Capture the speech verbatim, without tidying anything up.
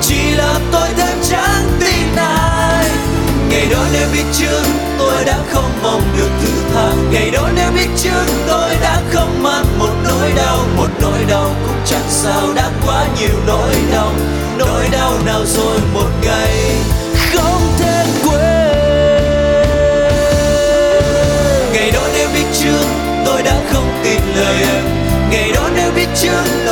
chỉ làm tôi thêm chẳng tin ai. Ngày đó nếu biết trước tôi đã không mong được thứ tha. Ngày đó nếu biết trước tôi đã không mang một nỗi đau. Một nỗi đau cũng chẳng sao, đã quá nhiều nỗi đau. Nỗi đau nào rồi một ngày không thể quên. Ngày đó nếu biết trước tôi đã không tin lời em. Ngày đó nếu biết trước